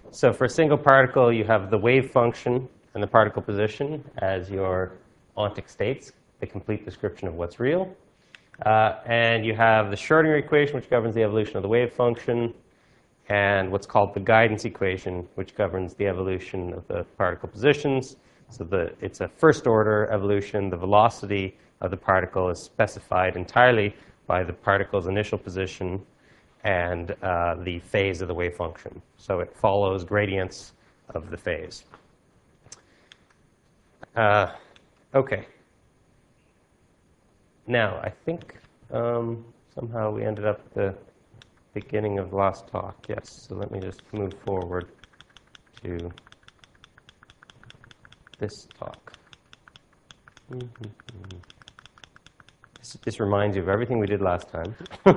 So for a single particle, you have the wave function and the particle position as your ontic states, the complete description of what's real. And you have the Schrodinger equation, which governs the evolution of the wave function, and what's called the guidance equation, which governs the evolution of the particle positions. So it's a first-order evolution. The velocity of the particle is specified entirely by the particle's initial position and the phase of the wave function. So it follows gradients of the phase. OK. Now, I think somehow we ended up at the beginning of the last talk. Yes, so let me just move forward to this talk. This reminds you of everything we did last time.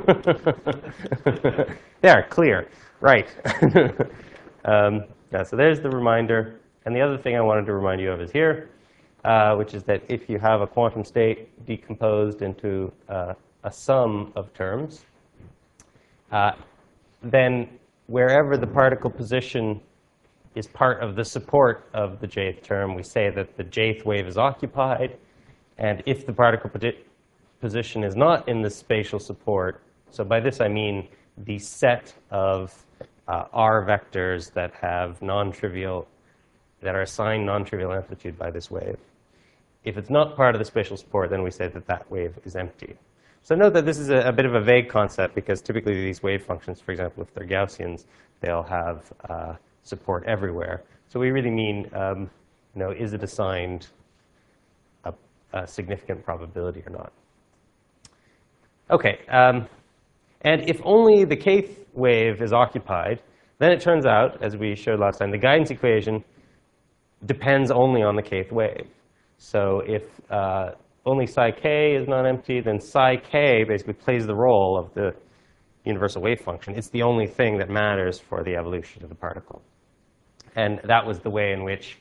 There, clear. Right. Yeah, so there's the reminder. And the other thing I wanted to remind you of is here, which is that if you have a quantum state decomposed into a sum of terms, then wherever the particle position is part of the support of the jth term, we say that the jth wave is occupied. And if the particle position is not in the spatial support, so by this I mean the set of R vectors that have non-trivial, that are assigned non-trivial amplitude by this wave. If it's not part of the spatial support, then we say that that wave is empty. So note that this is a bit of a vague concept, because typically these wave functions, for example, if they're Gaussians, they'll have support everywhere. So we really mean, is it assigned a significant probability or not? OK. And if only the kth wave is occupied, then it turns out, as we showed last time, the guidance equation depends only on the kth wave. So if only psi k is not empty, then psi k basically plays the role of the universal wave function. It's the only thing that matters for the evolution of the particle. And that was the way in which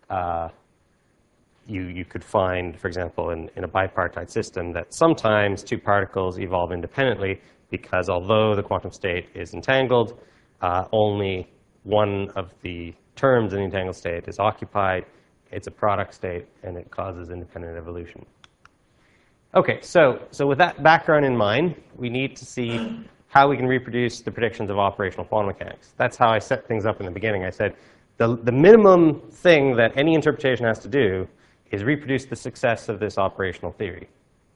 you could find, for example, in a bipartite system, that sometimes two particles evolve independently, because although the quantum state is entangled, only one of the terms in the entangled state is occupied. It's a product state, and it causes independent evolution. OK, so with that background in mind, we need to see how we can reproduce the predictions of operational quantum mechanics. That's how I set things up in the beginning. I said the minimum thing that any interpretation has to do is reproduce the success of this operational theory.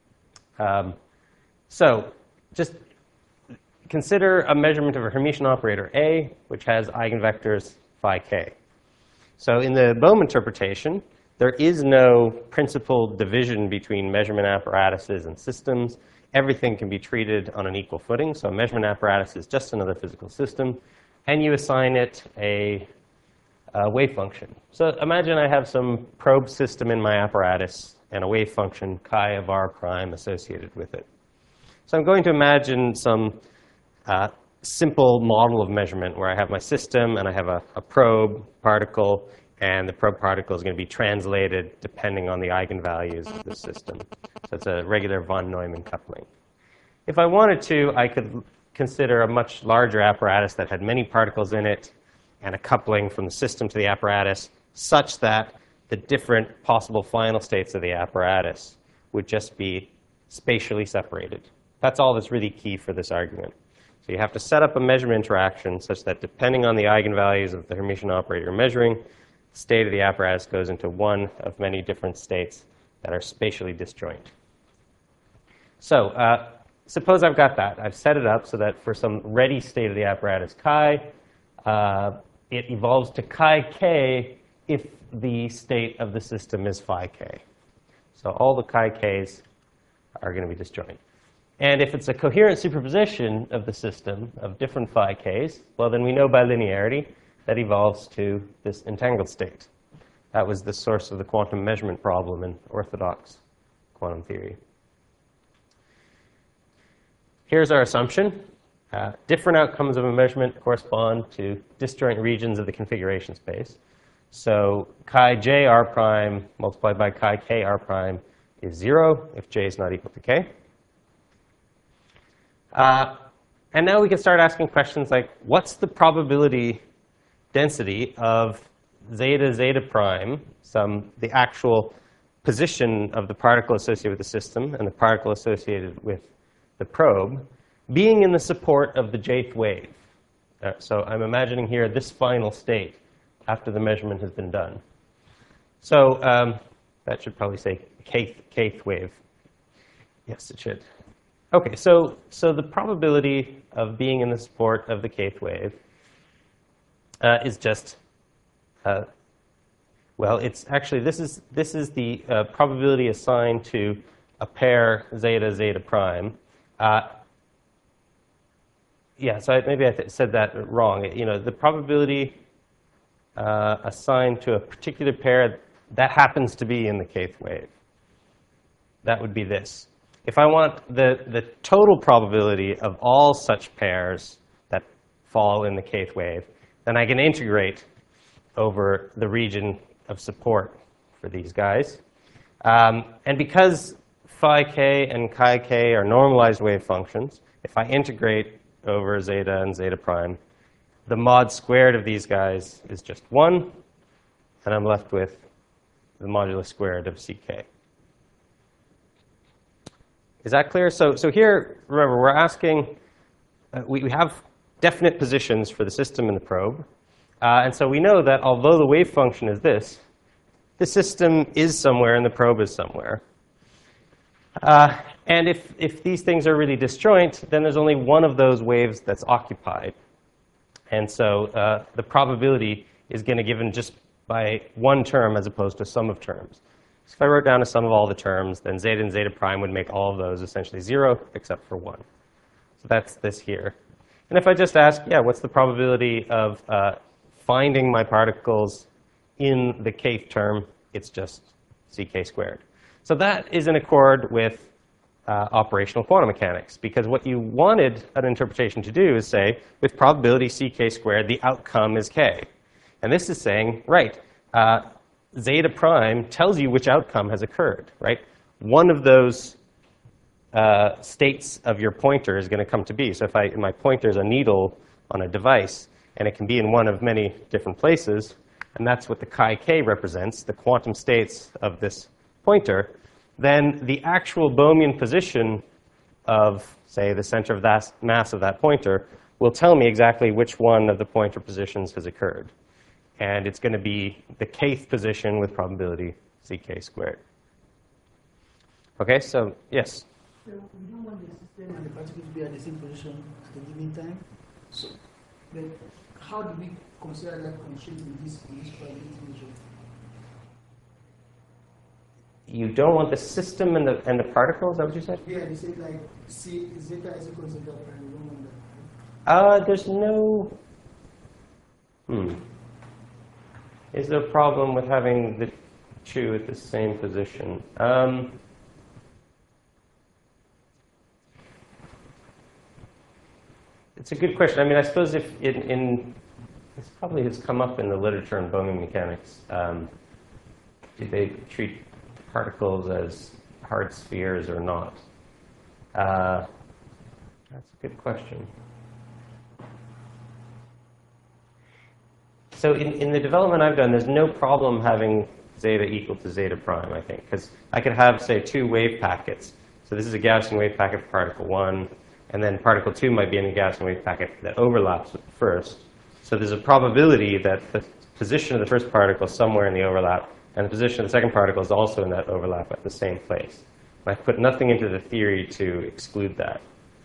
So just consider a measurement of a Hermitian operator A, which has eigenvectors phi k. So in the Bohm interpretation, there is no principal division between measurement apparatuses and systems. Everything can be treated on an equal footing. So a measurement apparatus is just another physical system. And you assign it a wave function. So imagine I have some probe system in my apparatus and a wave function chi of r prime associated with it. So I'm going to imagine some simple model of measurement where I have my system and I have a probe particle, and the probe particle is going to be translated depending on the eigenvalues of the system. So it's a regular von Neumann coupling. If I wanted to, I could consider a much larger apparatus that had many particles in it and a coupling from the system to the apparatus such that the different possible final states of the apparatus would just be spatially separated. That's all that's really key for this argument. So you have to set up a measurement interaction such that depending on the eigenvalues of the Hermitian operator you're measuring, the state of the apparatus goes into one of many different states that are spatially disjoint. So suppose I've got that. I've set it up so that for some ready state of the apparatus chi, it evolves to chi k if the state of the system is phi k. So all the chi k's are going to be disjoint. And if it's a coherent superposition of the system of different phi k's, well, then we know by linearity that evolves to this entangled state. That was the source of the quantum measurement problem in orthodox quantum theory. Here's our assumption. Different outcomes of a measurement correspond to disjoint regions of the configuration space. So chi j r prime multiplied by chi k r prime is 0 if j is not equal to k. And now we can start asking questions like, what's the probability density of zeta zeta prime, the actual position of the particle associated with the system and the particle associated with the probe, being in the support of the jth wave. So I'm imagining here this final state after the measurement has been done. So that should probably say kth wave. Yes, it should. OK, so the probability of being in the support of the kth wave is just, well, it's actually, this is the probability assigned to a pair zeta zeta prime. Yeah, so maybe I said that wrong. The probability assigned to a particular pair that happens to be in the kth wave. That would be this. If I want the total probability of all such pairs that fall in the kth wave, then I can integrate over the region of support for these guys. And because phi k and chi k are normalized wave functions, if I integrate over zeta and zeta prime, the mod squared of these guys is just 1, and I'm left with the modulus squared of ck. Is that clear? So here, remember, we're asking, we have definite positions for the system and the probe. And so we know that although the wave function is this, the system is somewhere and the probe is somewhere. And if these things are really disjoint, then there's only one of those waves that's occupied. And so the probability is going to be given just by one term as opposed to a sum of terms. So if I wrote down a sum of all the terms, then zeta and zeta prime would make all of those essentially 0 except for 1. So that's this here. And if I just ask, yeah, what's the probability of finding my particles in the kth term, it's just ck squared. So that is in accord with operational quantum mechanics, because what you wanted an interpretation to do is say, with probability ck squared, the outcome is k. And this is saying, right, zeta prime tells you which outcome has occurred, right? One of those states of your pointer is going to come to be. So if my pointer is a needle on a device, and it can be in one of many different places, and that's what the chi k represents, the quantum states of this pointer, then the actual Bohmian position of, say, the center of that mass of that pointer will tell me exactly which one of the pointer positions has occurred. And it's going to be the kth position with probability ck squared. OK, so yes? So we don't want the system and the particle to be at the same position at a given time. So then how do we consider that constraint in this probability measure? You don't want the system and the particle? Is that what you said? Yeah, they say like zeta is equal to zeta prime. We don't want that. There's no. Is there a problem with having the two at the same position? It's a good question. I mean, I suppose if this probably has come up in the literature on Bohmian mechanics. Do they treat particles as hard spheres or not? That's a good question. So in the development I've done, there's no problem having zeta equal to zeta prime, I think, because I could have, say, 2 wave packets. So this is a Gaussian wave packet for particle 1, and then particle 2 might be in a Gaussian wave packet that overlaps with the first. So there's a probability that the position of the first particle is somewhere in the overlap, and the position of the second particle is also in that overlap at the same place. And I've put nothing into the theory to exclude that.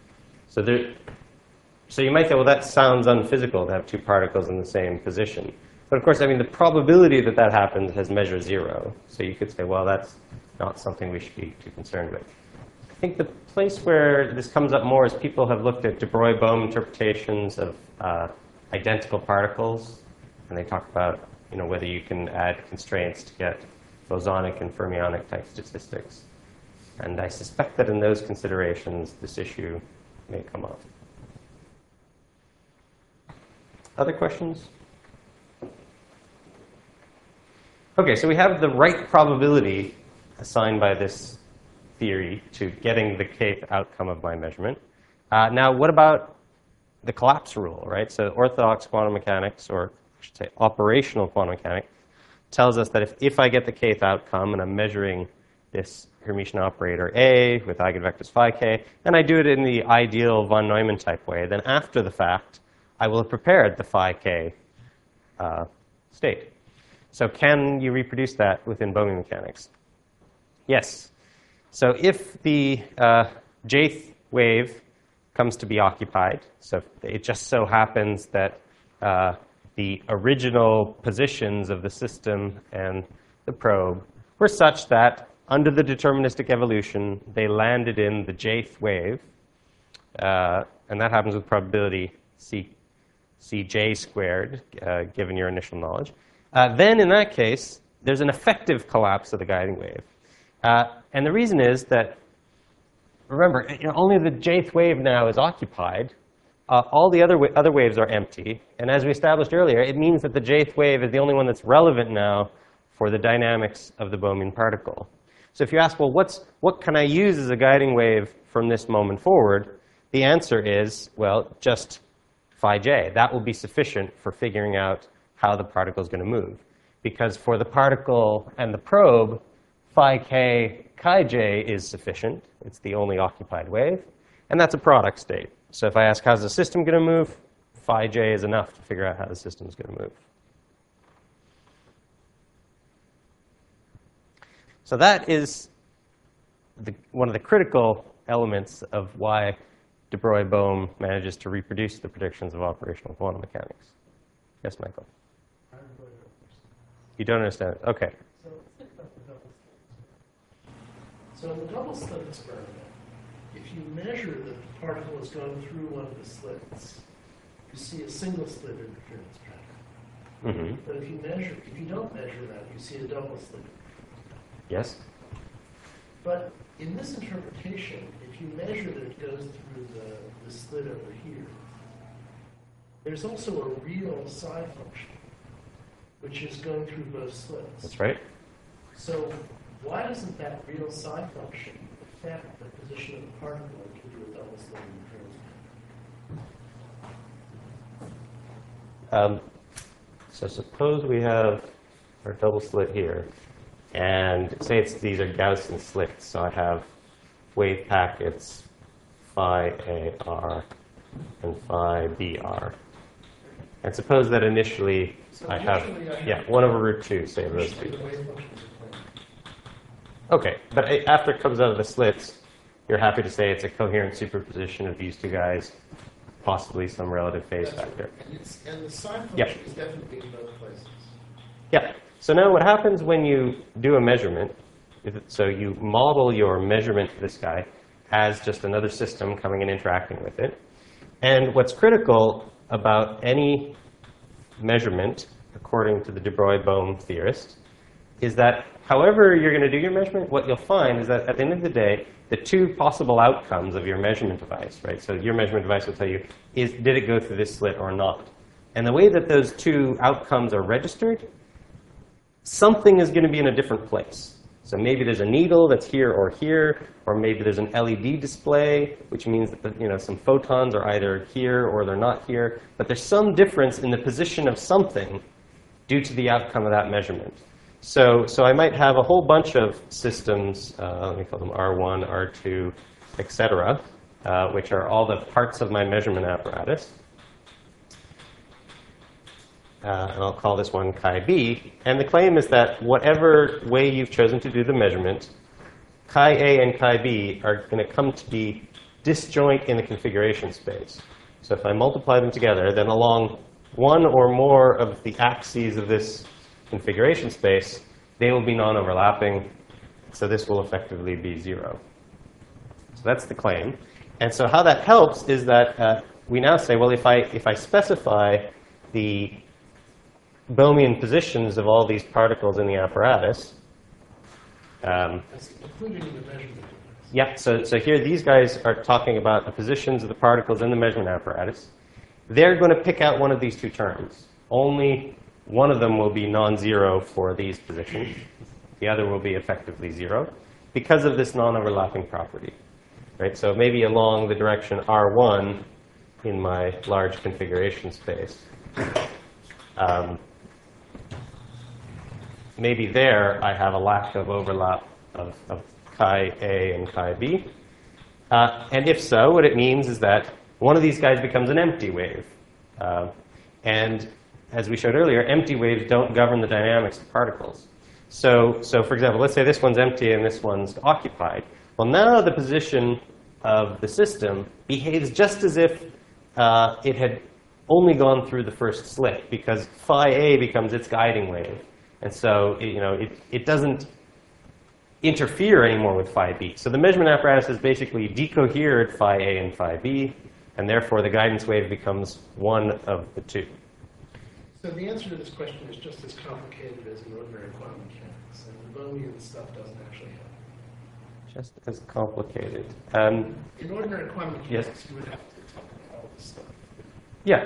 So you might say, well, that sounds unphysical to have 2 particles in the same position. But of course, I mean, the probability that that happens has measure 0. So you could say, well, that's not something we should be too concerned with. I think the place where this comes up more is people have looked at de Broglie-Bohm interpretations of identical particles. And they talk about whether you can add constraints to get bosonic and fermionic type statistics. And I suspect that in those considerations, this issue may come up. Other questions? OK, so we have the right probability assigned by this theory to getting the kth outcome of my measurement. Now, what about the collapse rule, right? So orthodox quantum mechanics, or should say operational quantum mechanics, tells us that if I get the kth outcome and I'm measuring this Hermitian operator A with eigenvectors phi k, and I do it in the ideal von Neumann type way, then after the fact, I will have prepared the phi k state. So can you reproduce that within Bohm mechanics? Yes. So if the jth wave comes to be occupied, so it just so happens that the original positions of the system and the probe were such that under the deterministic evolution, they landed in the jth wave, and that happens with probability Cj squared, given your initial knowledge. Then in that case, there's an effective collapse of the guiding wave. And the reason is that, remember, only the jth wave now is occupied. All the other waves are empty. And as we established earlier, it means that the jth wave is the only one that's relevant now for the dynamics of the Bohmian particle. So if you ask, well, what can I use as a guiding wave from this moment forward? The answer is, well, just phi j. That will be sufficient for figuring out how the particle is going to move. Because for the particle and the probe, phi k chi j is sufficient. It's the only occupied wave. And that's a product state. So if I ask, how's the system going to move? Phi j is enough to figure out how the system is going to move. So that is one of the critical elements of why de Broglie-Bohm manages to reproduce the predictions of operational quantum mechanics. Yes, Michael? You don't understand it? OK. So let's think about the double slit. So in the double slit experiment, if you measure that the particle is going through one of the slits, you see a single slit interference pattern. But if you don't measure that, you see a double slit. Yes. But in this interpretation, if you measure that it goes through the slit over here, there's also a real psi function, which is going through both slits. That's right. So why doesn't that real psi function affect the position of the particle and give you a double slit interference? So suppose we have our double slit here. And say these are Gaussian slits. So I have wave packets phi AR and phi BR. And suppose that initially I have 1 over root 2, say those two. OK, but after it comes out of the slits, you're happy to say it's a coherent superposition of these two guys, possibly some relative phase factor. And the psi function is definitely in both places. Yeah. So now what happens when you do a measurement, so you model your measurement for this guy as just another system coming and interacting with it. And what's critical about any measurement, according to the de Broglie-Bohm theorist, is that however you're going to do your measurement, what you'll find is that at the end of the day, the two possible outcomes of your measurement device, right? So your measurement device will tell you, did it go through this slit or not? And the way that those two outcomes are registered, something is going to be in a different place. So maybe there's a needle that's here, or maybe there's an LED display, which means that some photons are either here or they're not here. But there's some difference in the position of something due to the outcome of that measurement. So I might have a whole bunch of systems, let me call them R1, R2, et cetera, which are all the parts of my measurement apparatus. And I'll call this one chi b. And the claim is that whatever way you've chosen to do the measurement, chi a and chi b are going to come to be disjoint in the configuration space. So if I multiply them together, then along one or more of the axes of this configuration space, they will be non-overlapping. So this will effectively be 0. So that's the claim. And so how that helps is that we now say, well, if I specify the Bohmian positions of all these particles in the apparatus. Including the measurement device. Yeah, so here these guys are talking about the positions of the particles in the measurement apparatus. They're going to pick out one of these two terms. Only one of them will be non-zero for these positions. The other will be effectively 0 because of this non-overlapping property. Right? So maybe along the direction R1 in my large configuration space. maybe there I have a lack of overlap of chi A and chi B. And if so, what it means is that one of these guys becomes an empty wave. And as we showed earlier, empty waves don't govern the dynamics of particles. So for example, let's say this one's empty and this one's occupied. Well, now the position of the system behaves just as if it had only gone through the first slit, because phi A becomes its guiding wave. And so it doesn't interfere anymore with phi B. So the measurement apparatus has basically decohered phi A and phi B, and therefore the guidance wave becomes one of the two. So the answer to this question is just as complicated as in ordinary quantum mechanics, and the Bohmian stuff doesn't actually happen. Just as complicated. In ordinary quantum mechanics, Yes. you would have to talk about all this stuff. Yeah,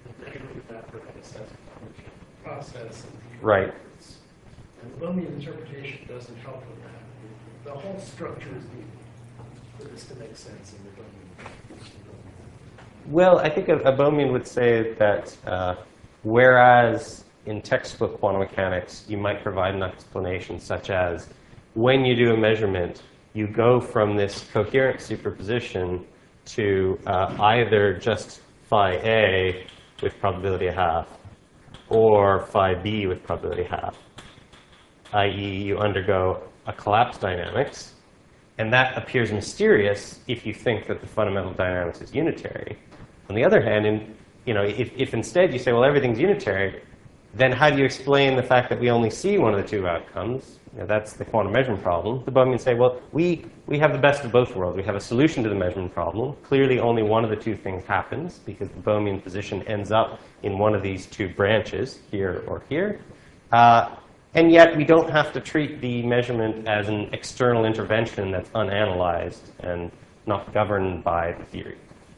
Process and right. And the Bohmian interpretation doesn't help with that. The whole structure is needed for this to make sense in the Bohmian. Well, I think a Bohmian would say that whereas in textbook quantum mechanics, you might provide an explanation such as when you do a measurement, you go from this coherent superposition to either just phi A with probability a half or phi B with probability half, i.e. you undergo a collapse dynamics, and that appears mysterious if you think that the fundamental dynamics is unitary. On the other hand, if instead you say, well, everything's unitary, then how do you explain the fact that we only see one of the two outcomes? That's the quantum measurement problem. The Bohmians say, well, we have the best of both worlds. We have a solution to the measurement problem. Clearly, only one of the two things happens, because the Bohmian position ends up in one of these two branches, here or here. And yet, we don't have to treat the measurement as an external intervention that's unanalyzed and not governed by the theory.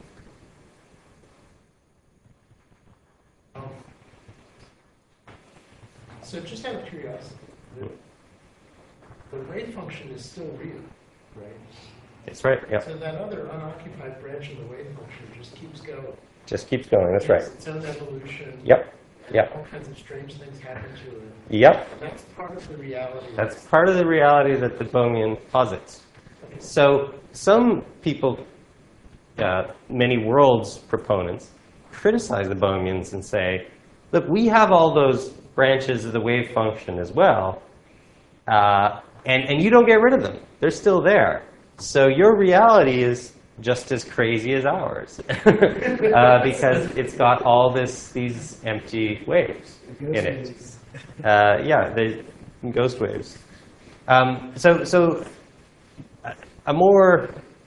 So just out of curiosity, the wave function is still real, right? That's right, yeah. So that other unoccupied branch of the wave function just keeps going. Just keeps going, that's right. It's its own evolution. Yep, yep. All kinds of strange things happen to it. Yep. And that's part of the reality. That's part of the reality that the Bohmian posits. So some people, many worlds proponents, criticize the Bohmians and say, look, we have all those branches of the wave function as well, and you don't get rid of them. They're still there. So your reality is just as crazy as ours, because it's got all these empty waves in it. Yeah, the ghost waves. So a more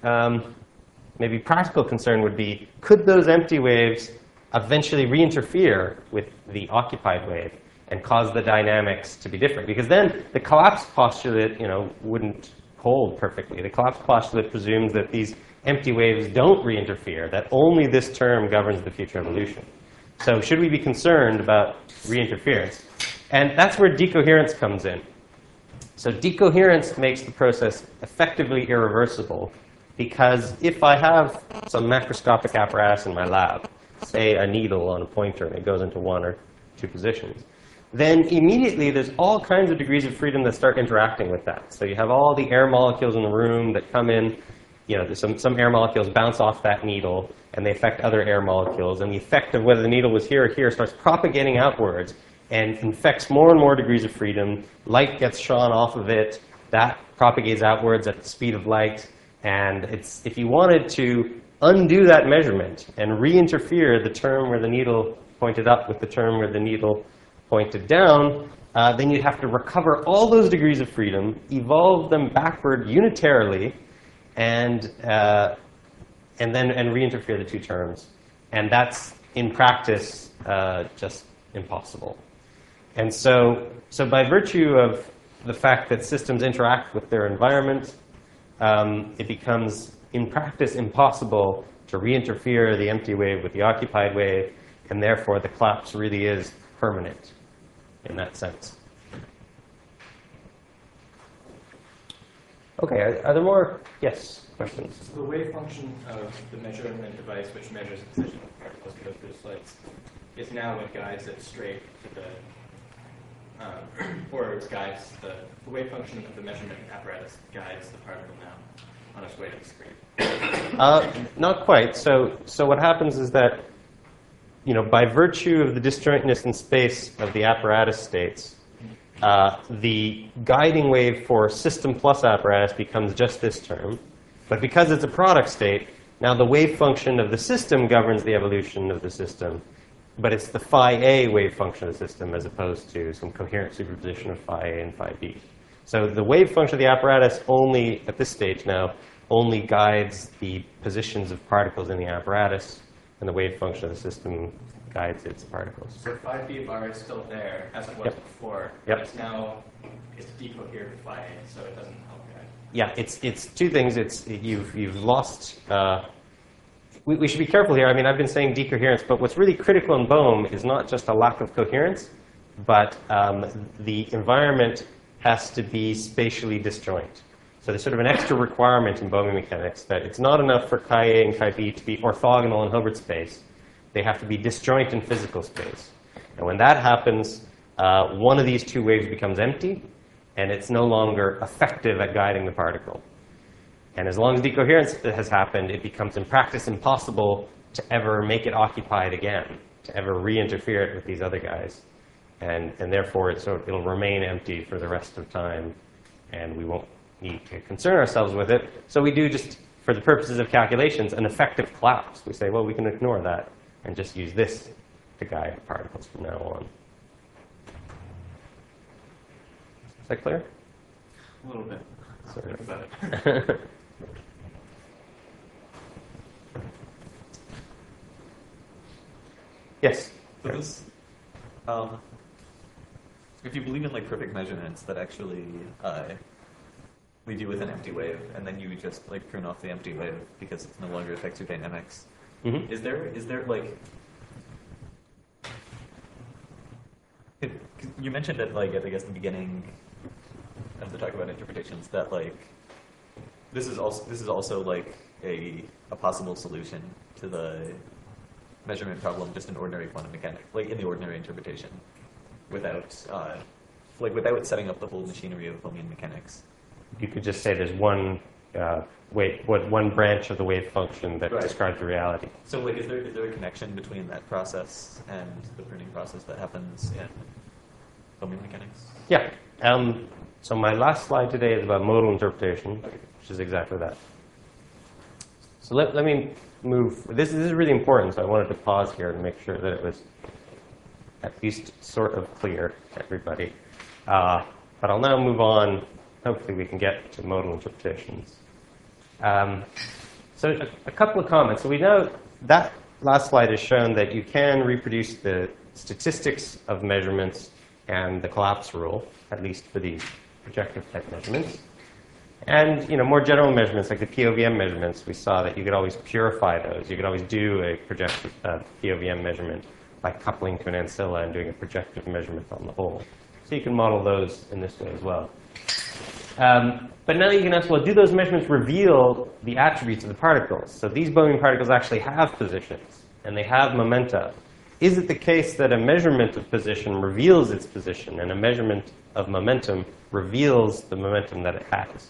maybe practical concern would be, could those empty waves eventually reinterfere with the occupied wave and cause the dynamics to be different? Because then the collapse postulate, wouldn't hold perfectly. The collapse postulate presumes that these empty waves don't reinterfere, that only this term governs the future evolution. So should we be concerned about reinterference? And that's where decoherence comes in. So decoherence makes the process effectively irreversible, because if I have some macroscopic apparatus in my lab, say a needle on a pointer, and it goes into one or two positions, then immediately there's all kinds of degrees of freedom that start interacting with that. So you have all the air molecules in the room that come in. There's some air molecules bounce off that needle, and they affect other air molecules. And the effect of whether the needle was here or here starts propagating outwards and infects more and more degrees of freedom. Light gets shone off of it. That propagates outwards at the speed of light. And if you wanted to undo that measurement and reinterfere the term where the needle pointed up with the term where the needle pointed down, then you'd have to recover all those degrees of freedom, evolve them backward unitarily, and reinterfere the two terms. And that's, in practice, just impossible. And so by virtue of the fact that systems interact with their environment, it becomes, in practice, impossible to reinterfere the empty wave with the occupied wave, and therefore the collapse really is permanent in that sense. Okay, are there more? Yes, questions? So the wave function of the measurement device, which measures the position of particles, goes through the slits, is now what guides it straight to the, or it guides the wave function of the measurement apparatus guides the particle now on its way to the screen. Not quite. So what happens is that, by virtue of the disjointness in space of the apparatus states, the guiding wave for system plus apparatus becomes just this term. But because it's a product state, now the wave function of the system governs the evolution of the system. But it's the phi A wave function of the system as opposed to some coherent superposition of phi A and phi B. So the wave function of the apparatus only, at this stage now, only guides the positions of particles in the apparatus, and the wave function of the system guides its particles. So phi B bar is still there, as it was Yep. before. Yep. It's now, it's decohered to phi A, so it doesn't help guide. Yeah, it's two things. You've lost. We should be careful here. I mean, I've been saying decoherence, but what's really critical in Bohm is not just a lack of coherence, but the environment has to be spatially disjoint. So there's sort of an extra requirement in Bohmian mechanics that it's not enough for chi A and chi B to be orthogonal in Hilbert space. They have to be disjoint in physical space. And when that happens, one of these two waves becomes empty, and it's no longer effective at guiding the particle. And as long as decoherence has happened, it becomes in practice impossible to ever make it occupied again, to ever re-interfere it with these other guys. And therefore, it'll remain empty for the rest of time, and we won't need to concern ourselves with it. So we do just, for the purposes of calculations, an effective collapse. We say, well, we can ignore that and just use this to guide particles from now on. Is that clear? A little bit. Sorry. Think about it. Yes? So this, if you believe in like perfect measurements that actually leave you with an empty wave, and then you just like prune off the empty wave because it no longer affects your dynamics, Mm-hmm. is there like you mentioned it like at I guess the beginning of the talk about interpretations that like this is also like a possible solution to the measurement problem just in ordinary quantum mechanics, like in the ordinary interpretation, without setting up the whole machinery of Bohmian mechanics. You could just say there's one one branch of the wave function that Right. describes the reality. So like is there a connection between that process and the pruning process that happens in Bohmian mechanics? Yeah. So my last slide today is about modal interpretation, which is exactly that. So let me move. This is really important, so I wanted to pause here and make sure that it was at least sort of clear to everybody. But I'll now move on. Hopefully we can get to modal interpretations. So a couple of comments. So we know that last slide has shown that you can reproduce the statistics of measurements and the collapse rule, at least for these projective type measurements. And more general measurements, like the POVM measurements, we saw that you could always purify those. You could always do a projective POVM measurement by coupling to an ancilla and doing a projective measurement on the whole. So you can model those in this way as well. But now you can ask, well, do those measurements reveal the attributes of the particles? So these Bohmian particles actually have positions, and they have momenta. Is it the case that a measurement of position reveals its position, and a measurement of momentum reveals the momentum that it has?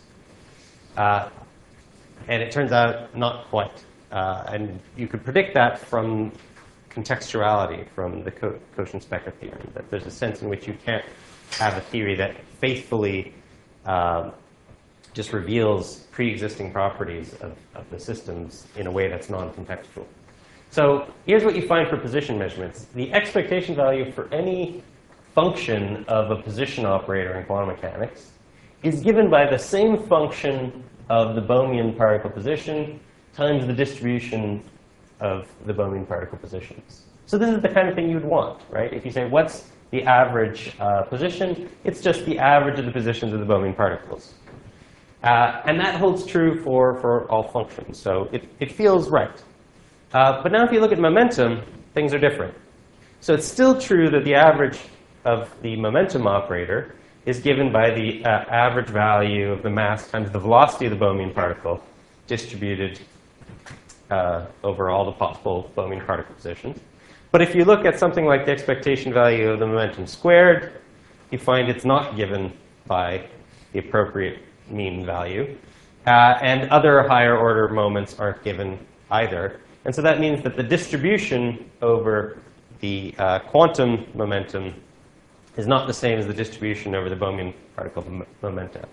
And it turns out not quite. And you could predict that from contextuality, from the Cauchy-Specker theorem, that there's a sense in which you can't have a theory that faithfully just reveals pre-existing properties of the systems in a way that's non-contextual. So here's what you find for position measurements. The expectation value for any function of a position operator in quantum mechanics is given by the same function of the Bohmian particle position times the distribution of the Bohmian particle positions. So this is the kind of thing you'd want, right? If you say, what's the average position? It's just the average of the positions of the Bohmian particles. And that holds true for all functions. So it feels right. But now if you look at momentum, things are different. So it's still true that the average of the momentum operator is given by the average value of the mass times the velocity of the Bohmian particle distributed over all the possible Bohmian particle positions. But if you look at something like the expectation value of the momentum squared, you find it's not given by the appropriate mean value. And other higher order moments aren't given either. And so that means that the distribution over the quantum momentum is not the same as the distribution over the Bohmian particle momenta.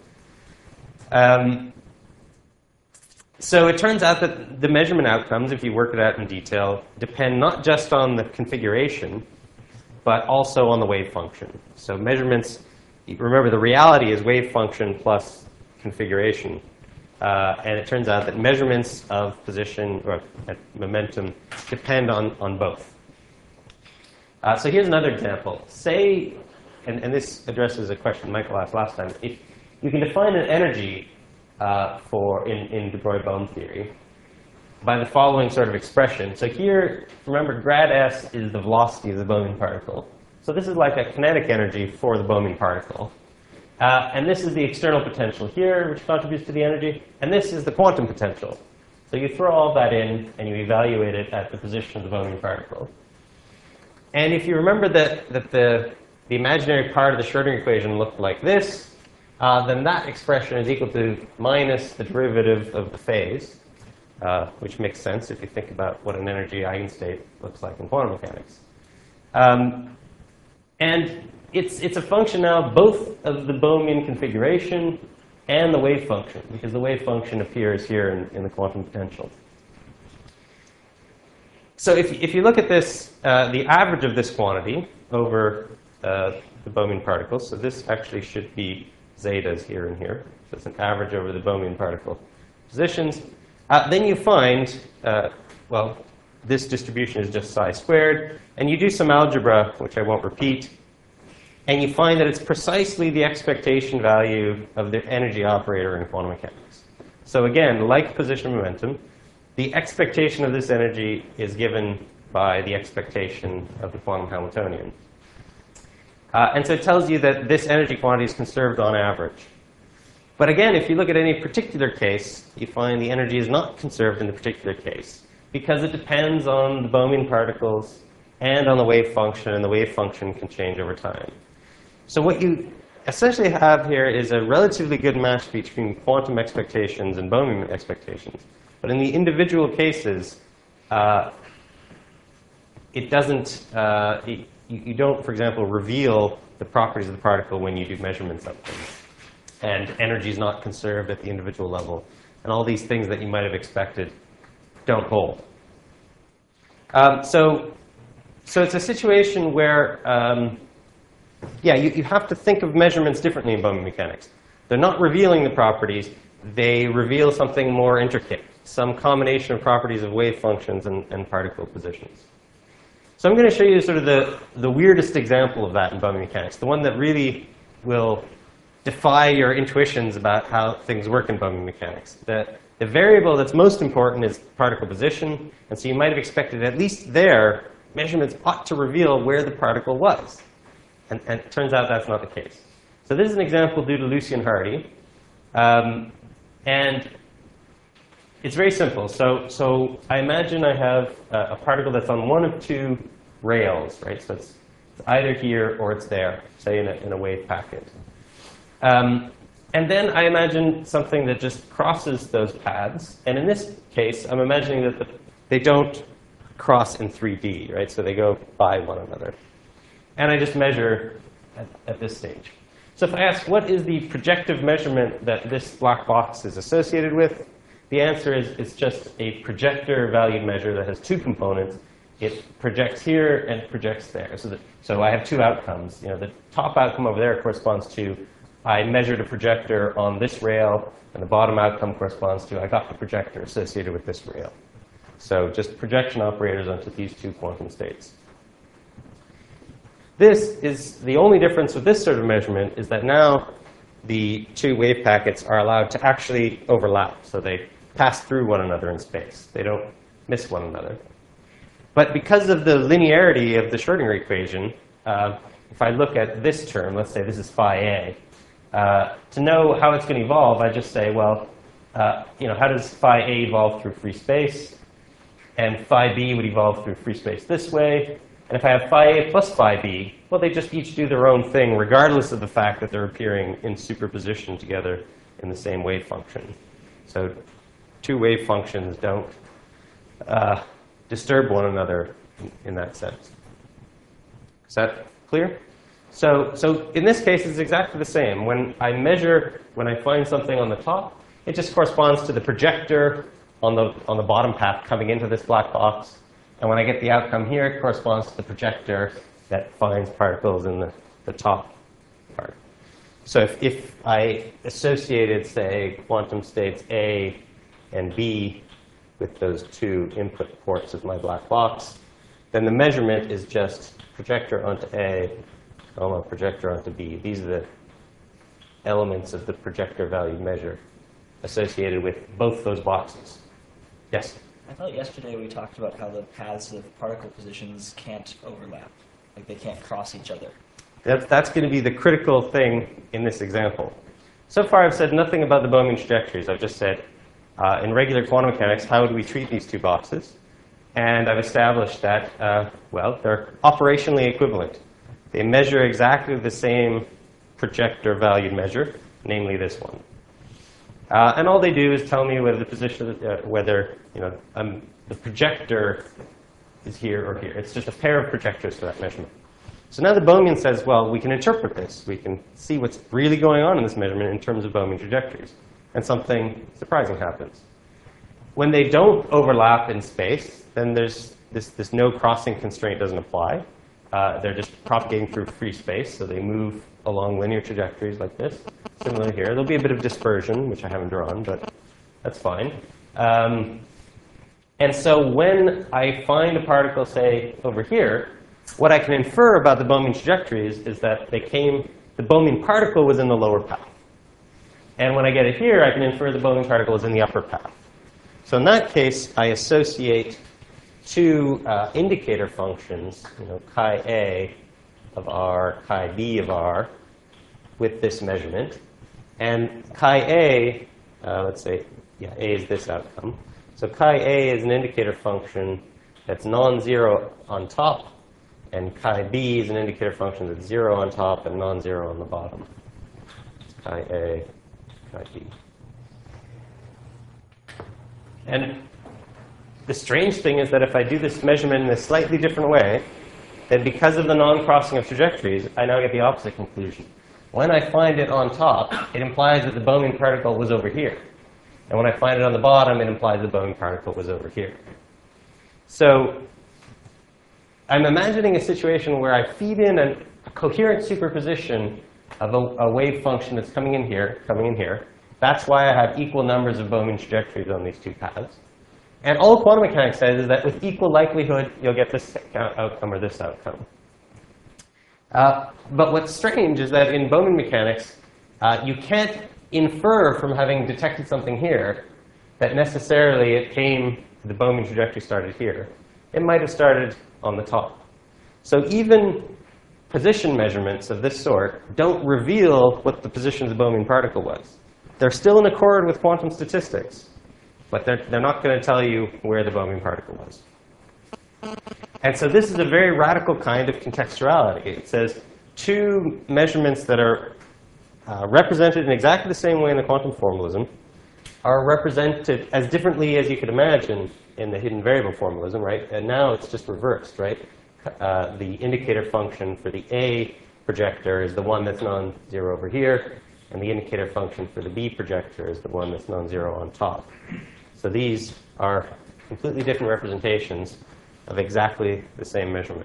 So it turns out that the measurement outcomes, if you work it out in detail, depend not just on the configuration, but also on the wave function. So measurements, remember the reality is wave function plus configuration. And it turns out that measurements of position or momentum depend on both. So here's another example. Say, and this addresses a question Michael asked last time, if you can define an energy in de Broglie-Bohm theory by the following sort of expression. So here, remember, grad S is the velocity of the Bohmian particle. So this is like a kinetic energy for the Bohmian particle. And this is the external potential here, which contributes to the energy. And this is the quantum potential. So you throw all that in, and you evaluate it at the position of the Bohmian particle. And if you remember that the imaginary part of the Schrödinger equation looked like this, then that expression is equal to minus the derivative of the phase, which makes sense if you think about what an energy eigenstate looks like in quantum mechanics. And it's a function now both of the Bohmian configuration and the wave function, because the wave function appears here in the quantum potential. So if you look at this, the average of this quantity over the Bohmian particles, so this actually should be zetas here and here. So it's an average over the Bohmian particle positions. Then you find, well, this distribution is just psi squared. And you do some algebra, which I won't repeat. And you find that it's precisely the expectation value of the energy operator in quantum mechanics. So again, like position momentum, the expectation of this energy is given by the expectation of the quantum Hamiltonian. And so it tells you that this energy quantity is conserved on average. But again, if you look at any particular case, you find the energy is not conserved in the particular case, because it depends on the Bohmian particles and on the wave function, and the wave function can change over time. So what you essentially have here is a relatively good match between quantum expectations and Bohmian expectations. But in the individual cases, it doesn't, you don't, for example, reveal the properties of the particle when you do measurements of them. And energy is not conserved at the individual level. And all these things that you might have expected don't hold. So it's a situation where, yeah, you have to think of measurements differently in Bohmian mechanics. They're not revealing the properties. They reveal something more intricate, some combination of properties of wave functions and particle positions. So I'm going to show you sort of the weirdest example of that in Bohmian mechanics, the one that really will defy your intuitions about how things work in Bohmian mechanics. The variable that's most important is particle position, and so you might have expected at least there, measurements ought to reveal where the particle was. And it turns out that's not the case. So this is an example due to Lucian Hardy. And it's very simple. So I imagine I have a particle that's on one of two rails, right? So it's either here or it's there, say in a wave packet. And then I imagine something that just crosses those paths. And in this case, I'm imagining that they don't cross in 3D, right? So they go by one another. And I just measure at this stage. So if I ask, what is the projective measurement that this black box is associated with? The answer is it's just a projector valued measure that has two components. It projects here and it projects there. So I have two outcomes. The top outcome over there corresponds to I measured a projector on this rail, and the bottom outcome corresponds to I got the projector associated with this rail. So just projection operators onto these two quantum states. This is the only difference with this sort of measurement is that now the two wave packets are allowed to actually overlap. So they pass through one another in space. They don't miss one another. But because of the linearity of the Schrödinger equation, if I look at this term, let's say this is phi a, to know how it's going to evolve, I just say, well, how does phi a evolve through free space? And phi b would evolve through free space this way. And if I have phi A plus phi B, well, they just each do their own thing, regardless of the fact that they're appearing in superposition together in the same wave function. So two wave functions don't disturb one another in that sense. Is that clear? So in this case, it's exactly the same. When I measure, when I find something on the top, it just corresponds to the projector on the bottom path coming into this black box. And when I get the outcome here, it corresponds to the projector that finds particles in the top part. So if I associated, say, quantum states A and B with those two input ports of my black box, then the measurement is just projector onto A, projector onto B. These are the elements of the projector value measure associated with both those boxes. Yes? I thought yesterday we talked about how the paths of particle positions can't overlap. Like they can't cross each other. That's going to be the critical thing in this example. So far I've said nothing about the Bowman trajectories. I've just said, in regular quantum mechanics, how do we treat these two boxes? And I've established that, well, they're operationally equivalent. They measure exactly the same projector valued measure, namely this one. And all they do is tell me whether the position, whether the projector is here or here. It's just a pair of projectors for that measurement. So now the Bowman says, well, we can interpret this. We can see what's really going on in this measurement in terms of Bowman trajectories. And something surprising happens. When they don't overlap in space, then there's this no crossing constraint doesn't apply. They're just propagating through free space, so they move along linear trajectories like this. Similarly here. There'll be a bit of dispersion, which I haven't drawn, but that's fine. And so when I find a particle, say, over here, what I can infer about the Bowman trajectories is that the Bowman particle was in the lower path. And when I get it here, I can infer the Bowman particle is in the upper path. So in that case, I associate two indicator functions, chi A of R, chi B of R, with this measurement. And chi A, let's say, A is this outcome. So chi A is an indicator function that's non-zero on top, and chi B is an indicator function that's 0 on top and non-zero on the bottom. Chi A, chi B. And the strange thing is that if I do this measurement in a slightly different way, then because of the non-crossing of trajectories, I now get the opposite conclusion. When I find it on top, it implies that the Bowman particle was over here. And when I find it on the bottom, it implies the Bowman particle was over here. So I'm imagining a situation where I feed in a coherent superposition of a wave function that's coming in here. That's why I have equal numbers of Bowman trajectories on these two paths. And all quantum mechanics says is that with equal likelihood, you'll get this outcome or this outcome. But what's strange is that in Bowman mechanics, you can't infer from having detected something here that necessarily it came, the Bowman trajectory started here. It might have started on the top. So even position measurements of this sort don't reveal what the position of the Bowman particle was. They're still in accord with quantum statistics, but they're not going to tell you where the Bowman particle was. And so this is a very radical kind of contextuality. It says two measurements that are represented in exactly the same way in the quantum formalism are represented as differently as you could imagine in the hidden variable formalism, right? And now it's just reversed, right? The indicator function for the A projector is the one that's non-zero over here, and the indicator function for the B projector is the one that's non-zero on top. So these are completely different representations of exactly the same measurement.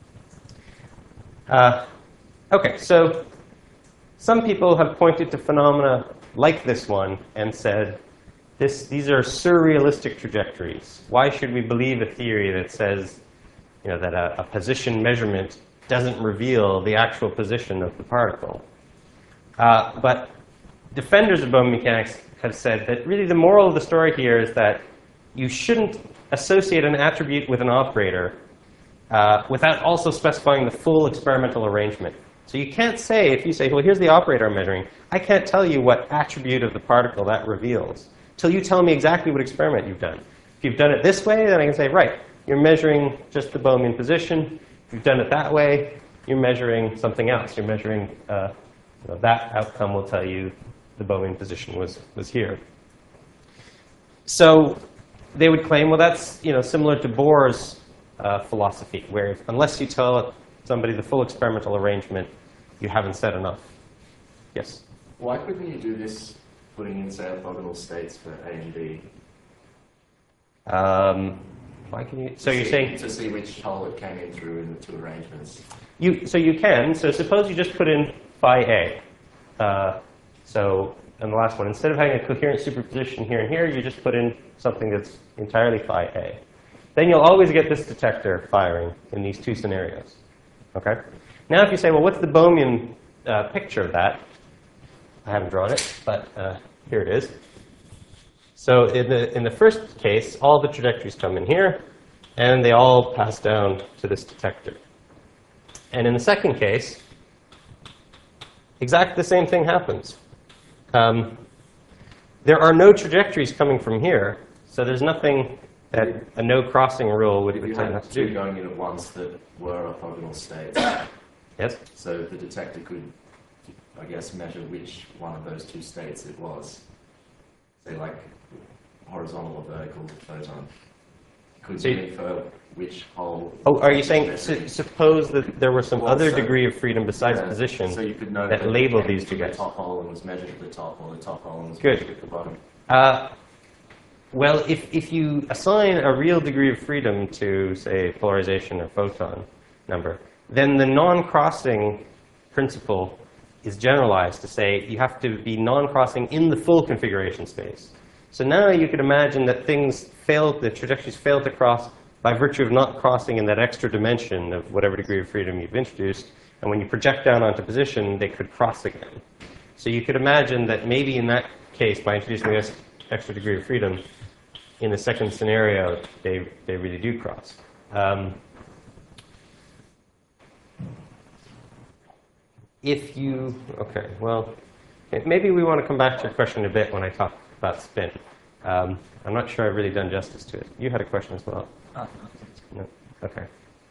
OK, so some people have pointed to phenomena like this one and said, these are surrealistic trajectories. Why should we believe a theory that says that a position measurement doesn't reveal the actual position of the particle? But defenders of Bowman mechanics have said that really the moral of the story here is that you shouldn't associate an attribute with an operator without also specifying the full experimental arrangement. So you can't say, if you say, well, here's the operator I'm measuring, I can't tell you what attribute of the particle that reveals till you tell me exactly what experiment you've done. If you've done it this way, then I can say, right, you're measuring just the Bowman position. you've done it that way, you're measuring something else. You're measuring that outcome will tell you the Boeing position was here. So they would claim, well, that's similar to Bohr's philosophy, where unless you tell somebody the full experimental arrangement, you haven't said enough. Yes? Why couldn't you do this putting in, say, orthogonal states for A and B? Why can you? So you're saying to see which hole it came in through in the two arrangements. So you can. So suppose you just put in phi A. So in the last one, instead of having a coherent superposition here and here, you just put in something that's entirely phi A. Then you'll always get this detector firing in these two scenarios. Okay. Now, if you say, well, what's the Bohmian picture of that? I haven't drawn it, but here it is. So in the first case, all the trajectories come in here, and they all pass down to this detector. And in the second case, exactly the same thing happens. There are no trajectories coming from here, so there's nothing that a no crossing rule would You tell had us to two do. going in at once that were orthogonal states. Yes? So the detector could, I guess, measure which one of those two states it was. Say, like, horizontal or vertical photon. Could So you you- infer which hole... Oh, are you saying, suppose that there was some Well, other so- degree of freedom besides Yeah, position so you could know that it labeled came these two from the guys? top hole and was measured at the top, or the top hole and was Good. measured at the bottom. Well, if you assign a real degree of freedom to, say, polarization or photon number, then the non-crossing principle is generalized to say you have to be non-crossing in the full configuration space. So now you could imagine that the trajectories fail to cross by virtue of not crossing in that extra dimension of whatever degree of freedom you've introduced. And when you project down onto position, they could cross again. So you could imagine that maybe in that case, by introducing this extra degree of freedom, in the second scenario, they really do cross. Okay, well, maybe we want to come back to your question a bit when I talk about spin. I'm not sure I've really done justice to it. You had a question as well. No? Okay.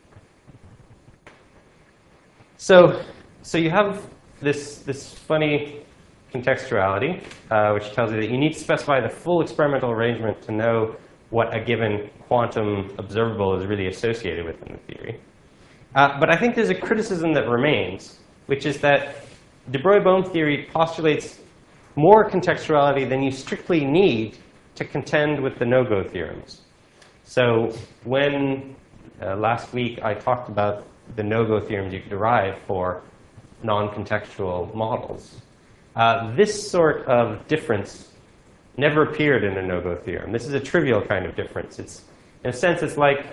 So you have this funny contextuality, which tells you that you need to specify the full experimental arrangement to know what a given quantum observable is really associated with in the theory. But I think there's a criticism that remains, which is that de Broglie-Bohm theory postulates more contextuality than you strictly need to contend with the no-go theorems. So when last week I talked about the no-go theorems you could derive for non-contextual models, this sort of difference never appeared in a no-go theorem. This is a trivial kind of difference. In a sense, it's like,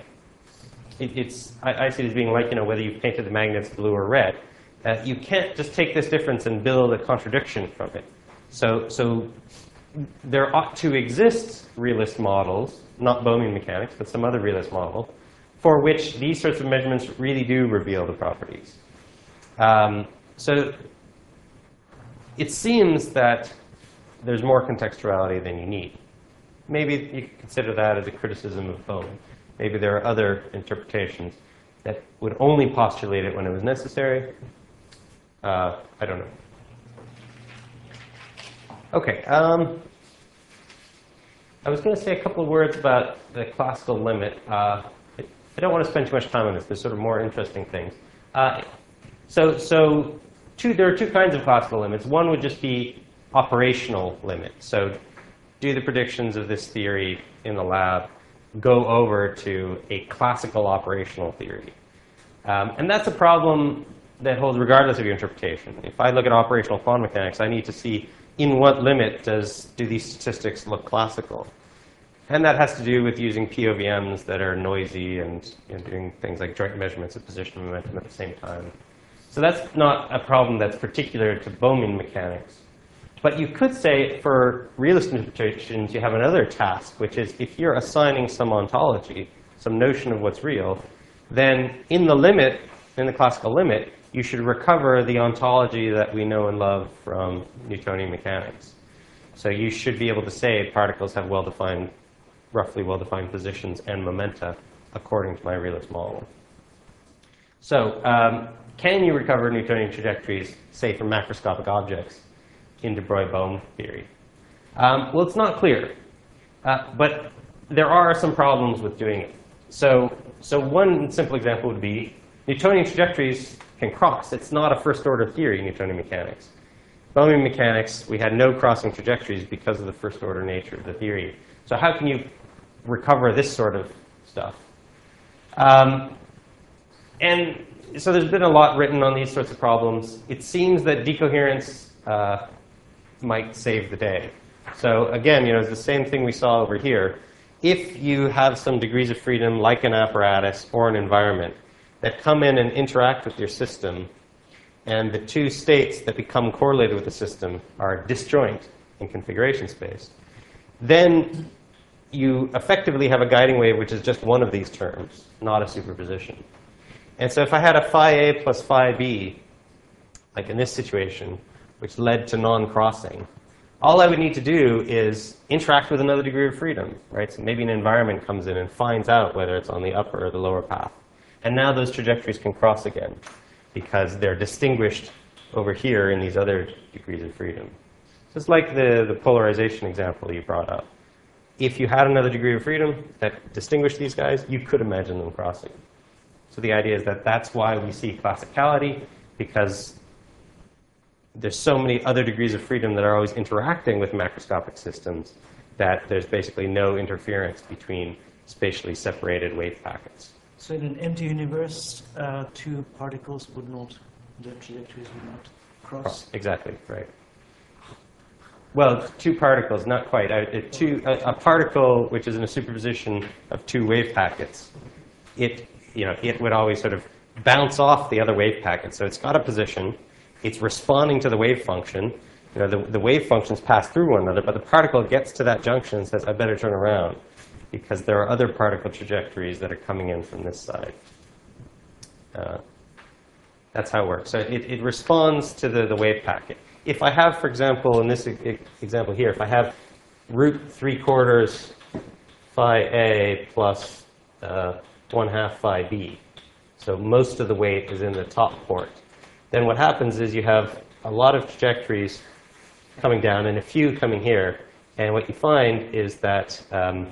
I see it as being like, whether you've painted the magnets blue or red. You can't just take this difference and build a contradiction from it. So there ought to exist realist models, not Bohmian mechanics, but some other realist model, for which these sorts of measurements really do reveal the properties. So it seems that there's more contextuality than you need. Maybe you could consider that as a criticism of Bohm. Maybe there are other interpretations that would only postulate it when it was necessary. I don't know. OK. I was going to say a couple of words about the classical limit. I don't want to spend too much time on this. There's sort of more interesting things. There are two kinds of classical limits. One would just be operational limit. So do the predictions of this theory in the lab, go over to a classical operational theory. And that's a problem that holds regardless of your interpretation. If I look at operational quantum mechanics, I need to see in what limit do these statistics look classical. And that has to do with using POVMs that are noisy and doing things like joint measurements of position and momentum at the same time. So that's not a problem that's particular to Bohmian mechanics. But you could say for realist interpretations, you have another task, which is if you're assigning some ontology, some notion of what's real, then in the limit, in the classical limit, you should recover the ontology that we know and love from Newtonian mechanics. So you should be able to say particles have well-defined, roughly well-defined positions and momenta according to my realist model. So can you recover Newtonian trajectories, say, from macroscopic objects in de Broglie-Bohm theory? Well, it's not clear. But there are some problems with doing it. So one simple example would be Newtonian trajectories can cross. It's not a first-order theory in Newtonian mechanics. Bohmian mechanics, we had no crossing trajectories because of the first-order nature of the theory. So how can you recover this sort of stuff? And so there's been a lot written on these sorts of problems. It seems that decoherence might save the day. So again, it's the same thing we saw over here. If you have some degrees of freedom, like an apparatus or an environment, that come in and interact with your system, and the two states that become correlated with the system are disjoint in configuration space, then you effectively have a guiding wave which is just one of these terms, not a superposition. And so if I had a phi A plus phi B, like in this situation, which led to non-crossing, all I would need to do is interact with another degree of freedom, right? So maybe an environment comes in and finds out whether it's on the upper or the lower path. And now those trajectories can cross again because they're distinguished over here in these other degrees of freedom. Just like the polarization example you brought up. If you had another degree of freedom that distinguished these guys, you could imagine them crossing. So the idea is that that's why we see classicality, because there's so many other degrees of freedom that are always interacting with macroscopic systems that there's basically no interference between spatially separated wave packets. So in an empty universe, two particles would not, their trajectories would not cross? Exactly, right. Well, two particles, not quite. A particle which is in a superposition of two wave packets, it would always sort of bounce off the other wave packet. So it's got a position. It's responding to the wave function. The wave functions pass through one another, but the particle gets to that junction and says, I better turn around, because there are other particle trajectories that are coming in from this side. That's how it works. So it responds to the wave packet. If I have, for example, in this example here, if I have root 3/4 phi A plus 1/2 phi B, so most of the weight is in the top port, then what happens is you have a lot of trajectories coming down and a few coming here. And what you find is that,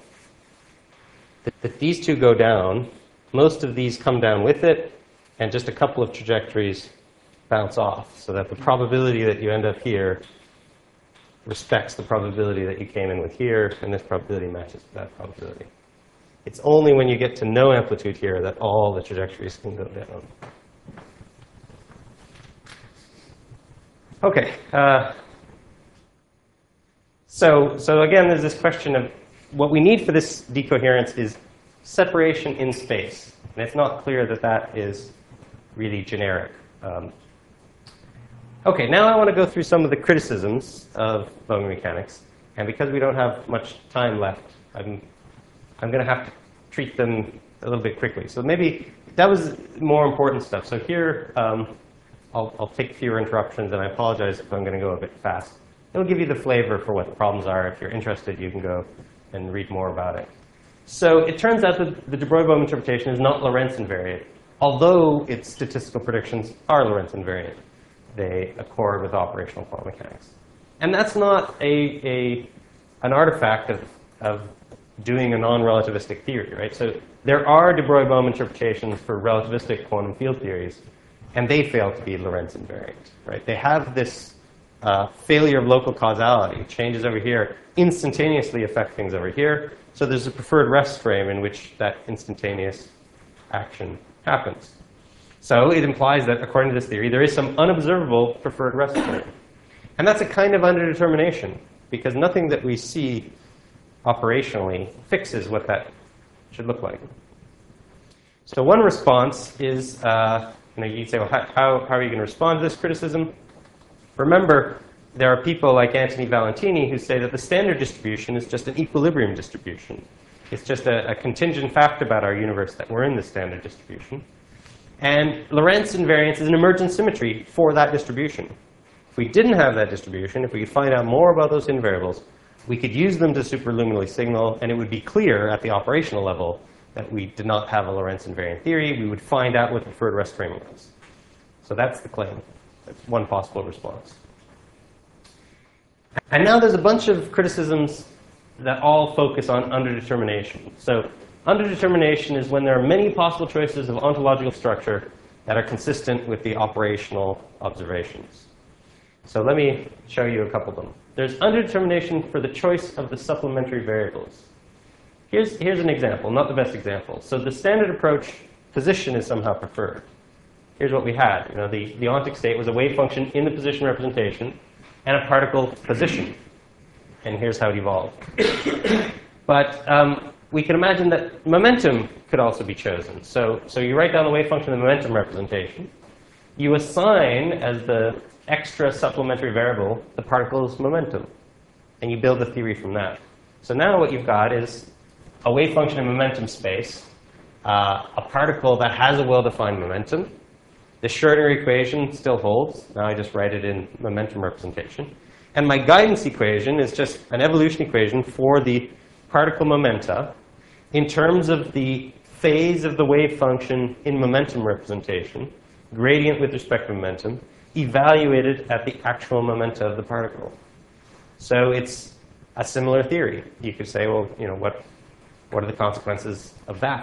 that these two go down. Most of these come down with it, and just a couple of trajectories bounce off, so that the probability that you end up here respects the probability that you came in with here, and this probability matches that probability. It's only when you get to no amplitude here that all the trajectories can go down. Okay. So again, there's this question of what we need for this decoherence is separation in space. And it's not clear that that is really generic. Okay, now I want to go through some of the criticisms of Bohmian mechanics. And because we don't have much time left, I'm going to have to treat them a little bit quickly. So maybe that was more important stuff. So here, I'll take fewer interruptions, and I apologize if I'm going to go a bit fast. It'll give you the flavor for what the problems are. If you're interested, you can go and read more about it. So it turns out that the de Broglie-Bohm interpretation is not Lorentz invariant, although its statistical predictions are Lorentz invariant. They accord with operational quantum mechanics. And that's not an artifact of doing a non-relativistic theory, right? So there are de Broglie-Bohm interpretations for relativistic quantum field theories, and they fail to be Lorentz invariant, right? They have this failure of local causality. Changes over here instantaneously affect things over here. So there's a preferred rest frame in which that instantaneous action happens. So it implies that, according to this theory, there is some unobservable preferred rest frame. And that's a kind of underdetermination, because nothing that we see operationally fixes what that should look like. So one response is, you say, well, how are you going to respond to this criticism? Remember, there are people like Anthony Valentini who say that the standard distribution is just an equilibrium distribution. It's just a contingent fact about our universe that we're in the standard distribution. And Lorentz invariance is an emergent symmetry for that distribution. If we didn't have that distribution, if we could find out more about those invariables, we could use them to superluminally signal, and it would be clear at the operational level that we did not have a Lorentz invariant theory, we would find out what the preferred rest framing was. So that's the claim. That's one possible response. And now there's a bunch of criticisms that all focus on underdetermination. So underdetermination is when there are many possible choices of ontological structure that are consistent with the operational observations. So let me show you a couple of them. There's underdetermination for the choice of the supplementary variables. Here's an example, not the best example. So the standard approach, position is somehow preferred. Here's what we had. You know, the ontic state was a wave function in the position representation and a particle position. And here's how it evolved. But we can imagine that momentum could also be chosen. So you write down the wave function in the momentum representation. You assign as the extra supplementary variable the particle's momentum. And you build the theory from that. So now what you've got is a wave function in momentum space, a particle that has a well-defined momentum. The Schrödinger equation still holds. Now I just write it in momentum representation. And my guidance equation is just an evolution equation for the particle momenta in terms of the phase of the wave function in momentum representation, gradient with respect to momentum, evaluated at the actual momenta of the particle. So it's a similar theory. You could say, well, you know, what are the consequences of that?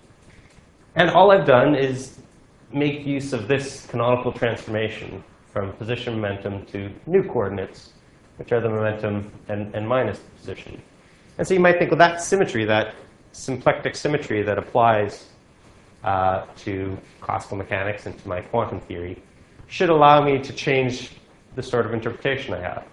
And all I've done is make use of this canonical transformation from position momentum to new coordinates, which are the momentum and minus the position. And so you might think, well, that symmetry, that symplectic symmetry that applies to classical mechanics and to my quantum theory should allow me to change the sort of interpretation I have.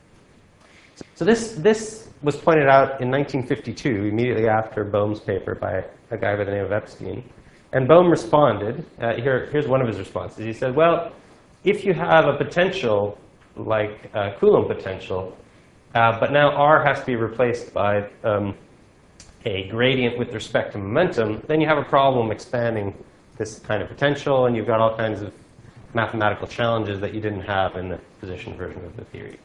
So this was pointed out in 1952, immediately after Bohm's paper by a guy by the name of Epstein. And Bohm responded. Here's one of his responses. He said, well, if you have a potential like Coulomb potential, but now R has to be replaced by a gradient with respect to momentum, then you have a problem expanding this kind of potential, and you've got all kinds of mathematical challenges that you didn't have in the position version of the theory.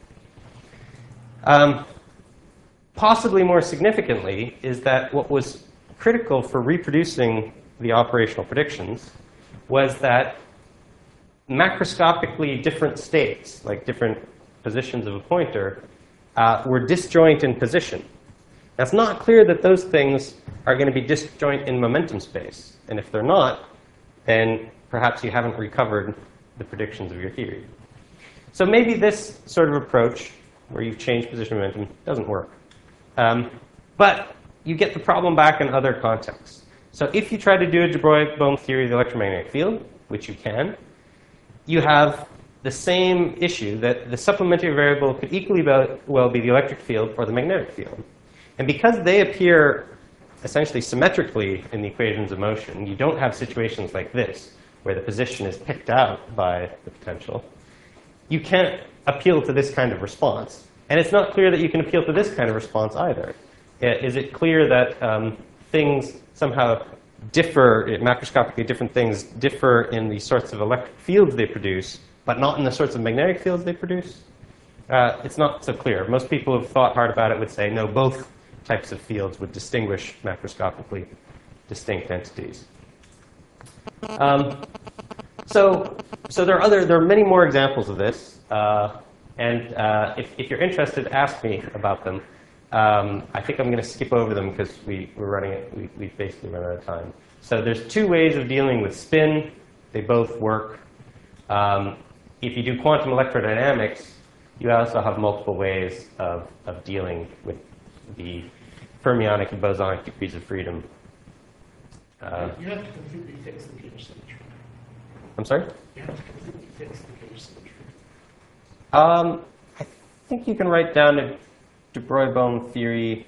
Possibly more significantly is that what was critical for reproducing the operational predictions was that macroscopically different states, like different positions of a pointer, were disjoint in position. Now, it's not clear that those things are going to be disjoint in momentum space. And if they're not, then perhaps you haven't recovered the predictions of your theory. So maybe this sort of approach, where you've changed position momentum, doesn't work. But you get the problem back in other contexts. So if you try to do a de Broglie-Bohm theory of the electromagnetic field, which you can, you have the same issue, that the supplementary variable could equally well be the electric field or the magnetic field. And because they appear essentially symmetrically in the equations of motion, you don't have situations like this, where the position is picked out by the potential. You can't appeal to this kind of response. And it's not clear that you can appeal to this kind of response either. Is it clear that things somehow differ, macroscopically different things differ in the sorts of electric fields they produce, but not in the sorts of magnetic fields they produce? It's not so clear. Most people who have thought hard about it would say, no, both types of fields would distinguish macroscopically distinct entities. So there are many more examples of this. If you're interested, ask me about them. I think I'm going to skip over them because we've basically run out of time. So there's two ways of dealing with spin. They both work. If you do quantum electrodynamics, you also have multiple ways of dealing with the fermionic and bosonic degrees of freedom. You have to completely fix the Peter symmetry. I'm sorry? You have to completely fix the Peter symmetry. I think you can write down a de Broglie-Bohm theory.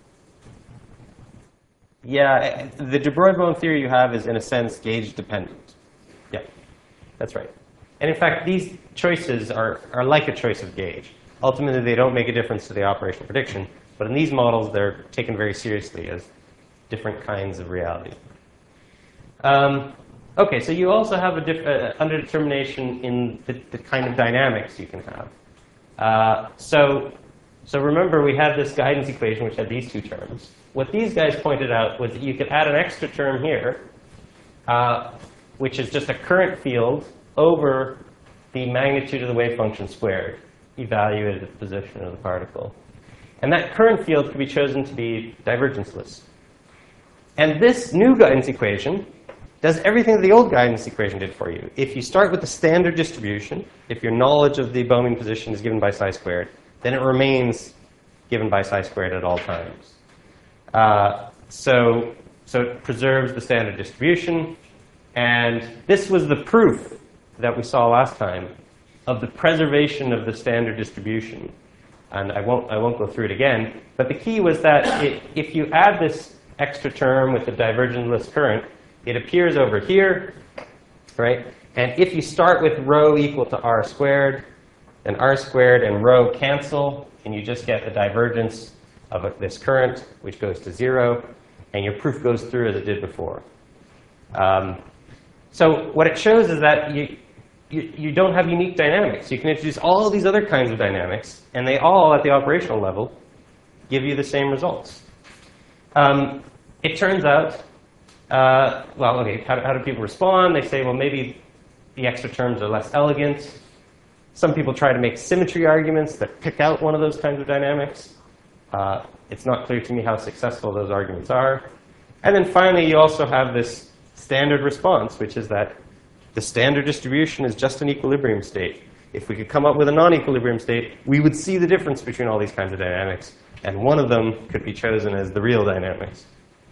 Yeah, the de Broglie-Bohm theory you have is, in a sense, gauge dependent. Yeah, that's right. And in fact, these choices are like a choice of gauge. Ultimately, they don't make a difference to the operational prediction. But in these models, they're taken very seriously as different kinds of reality. OK, so you also have a underdetermination in the kind of dynamics you can have. So remember, we had this guidance equation, which had these two terms. what these guys pointed out was that you could add an extra term here, which is just a current field over the magnitude of the wave function squared, evaluated at the position of the particle. And that current field could be chosen to be divergenceless. And this new guidance equation does everything that the old guidance equation did for you. If you start with the standard distribution, if your knowledge of the Bowman position is given by psi squared, then it remains given by psi squared at all times. So it preserves the standard distribution. And this was the proof that we saw last time of the preservation of the standard distribution. And I won't go through it again. But the key was that if you add this extra term with the divergenceless current, it appears over here, right? And if you start with rho equal to r squared, then r squared and rho cancel, and you just get the divergence of this current, which goes to 0, and your proof goes through as it did before. So what it shows is that you don't have unique dynamics. You can introduce all these other kinds of dynamics, and they all, at the operational level, give you the same results. It turns out, well, okay, how do people respond? They say, well, maybe the extra terms are less elegant. Some people try to make symmetry arguments that pick out one of those kinds of dynamics. It's not clear to me how successful those arguments are. And then finally, you also have this standard response, which is that the standard distribution is just an equilibrium state. If we could come up with a non-equilibrium state, we would see the difference between all these kinds of dynamics. And one of them could be chosen as the real dynamics.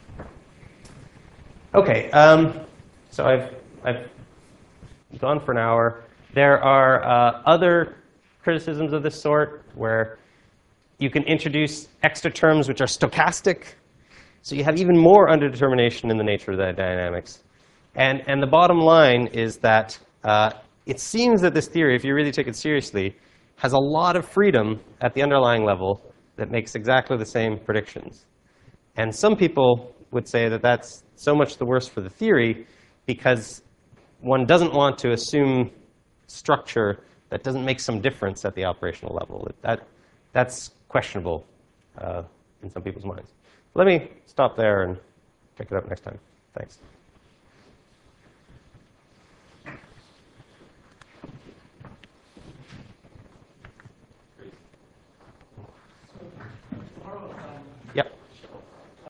OK, so I've gone for an hour. There are other criticisms of this sort where you can introduce extra terms which are stochastic. So you have even more underdetermination in the nature of the dynamics. And the bottom line is that it seems that this theory, if you really take it seriously, has a lot of freedom at the underlying level that makes exactly the same predictions. And some people would say that that's so much the worse for the theory because one doesn't want to assume structure that doesn't make some difference at the operational level. That's questionable in some people's minds. Let me stop there and pick it up next time. Thanks.